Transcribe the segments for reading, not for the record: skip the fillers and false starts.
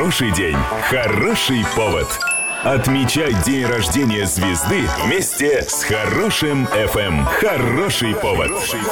Хороший день, хороший повод. Отмечай день рождения звезды вместе с Хорошим FM. Хороший повод.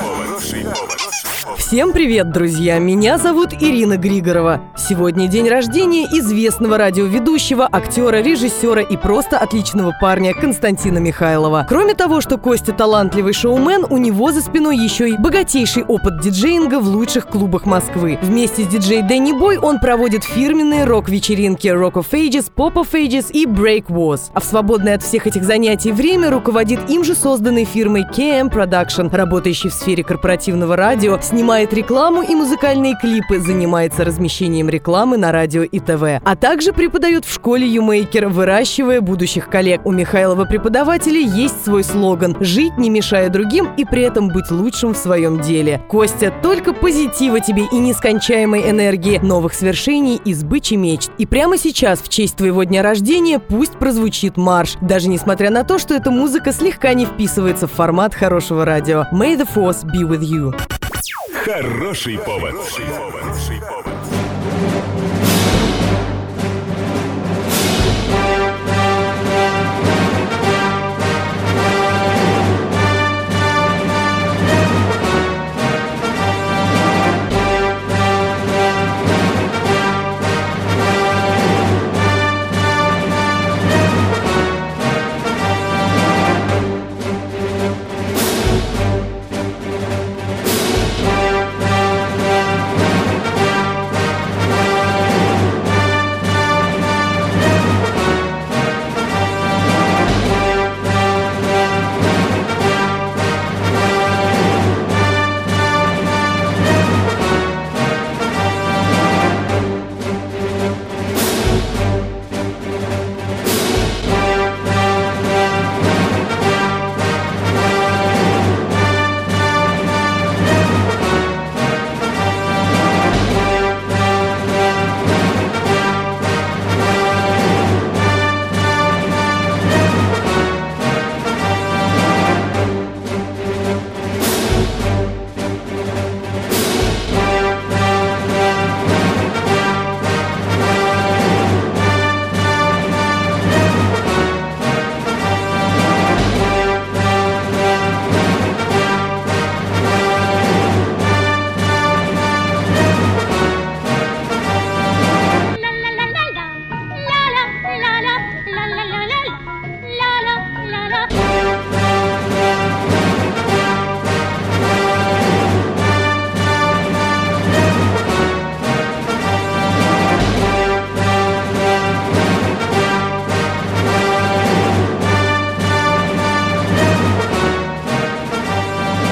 Всем привет, друзья! Меня зовут Ирина Григорова. Сегодня день рождения известного радиоведущего, актера, режиссера и просто отличного парня Константина Михайлова. Кроме того, что Костя талантливый шоумен, у него за спиной еще и богатейший опыт диджеинга в лучших клубах Москвы. Вместе с диджей Дэнни Бой он проводит фирменные рок-вечеринки Rock of Ages, Pop of Ages и Break Wars. А в свободное от всех этих занятий время руководит им же созданной фирмой KM Production, работающей в сфере корпоративного радио, снимает рекламу и музыкальные клипы, занимается размещением рекламы на радио и ТВ, а также преподает в школе YouMaker, выращивая будущих коллег. У Михайлова преподавателей есть свой слоган: «Жить, не мешая другим, и при этом быть лучшим в своем деле». Костя, только позитива тебе и нескончаемой энергии, новых свершений и сбычи мечт. И прямо сейчас, в честь твоего дня рождения, пусть прозвучит марш, даже несмотря на то, что эта музыка слегка не вписывается в формат хорошего радио. May the force be with you. Хороший повод.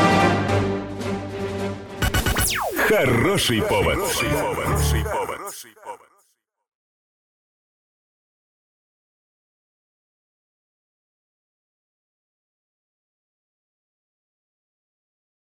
Хороший повод.